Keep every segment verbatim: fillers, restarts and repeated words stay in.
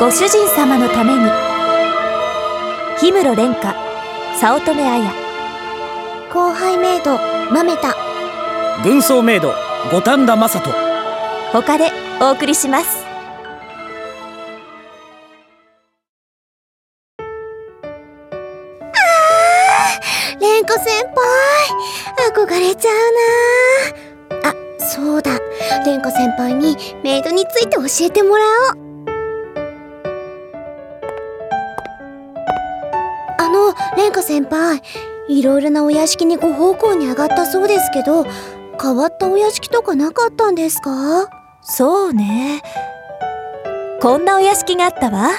ご主人様のために。氷室蓮華、早乙女綾。 後輩メイド豆田。 軍曹メイド五反田正人。 他でお送りします。 蓮子先輩、憧れちゃうなあ。そうだ、蓮子先輩にメイドについて教えてもらおう。あの蓮子先輩、いろいろなお屋敷にご奉公に上がったそうですけど、変わったお屋敷とかなかったんですか？ そうね、こんなお屋敷があったわ。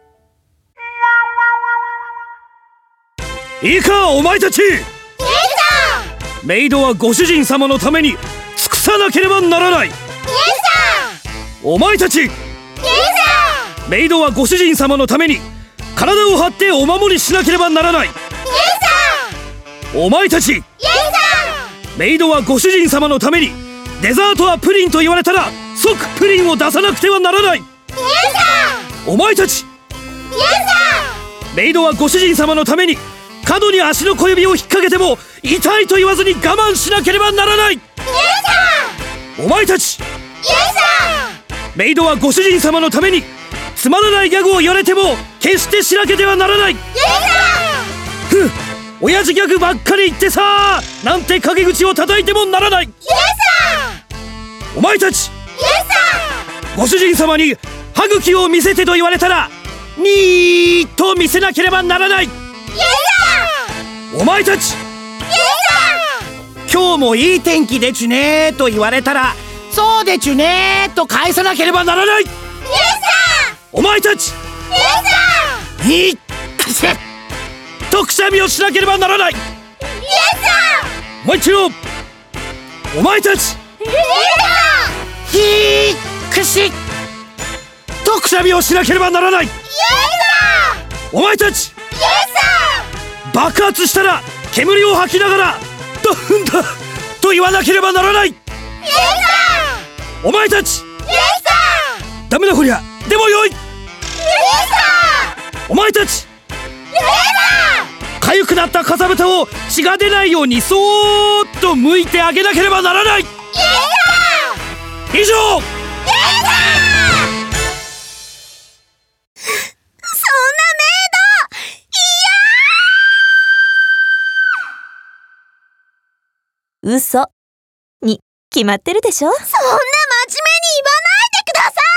いいかお前たち、メイドはご主人様のために尽くさなければならない。お前たち、メイドはご主人様のために体を張ってお守りしなければならない。お前たち、メイドはご主人様のためにデザートはプリンと言われたら即プリンを出さなくてはならない。お前たち、メイドはご主人様のために角に足の小指を引っ掛けても痛いと言わずに我慢しなければならない。お前たち、メイドはご主人様のためにつまらないギャグを言われても決してしなければならない。ふう、親父ギャグばっかり言ってさーなんて陰口を叩いてもならない。お前たち、ご主人様に歯茎を見せてと言われたらにーっと見せなければならない。お前たち、今日もいい天気でちゅねーと言われたらそうでちゅねーと返さなければならない。お前たち、いいとくしゃみをしなければならない。もう一度、お前たち、ひーくしとくしゃみをしなければならない。お前たち、爆発したら煙を吐きながらドフンだと言わなければならない。お前たち、ダメだこりゃ、でもよい。お前たち、かゆくなったかさぶたを血が出ないようにそーっと剥いてあげなければならない。以上。 嘘に決まってるでしょ。 そんな真面目に言わないでください。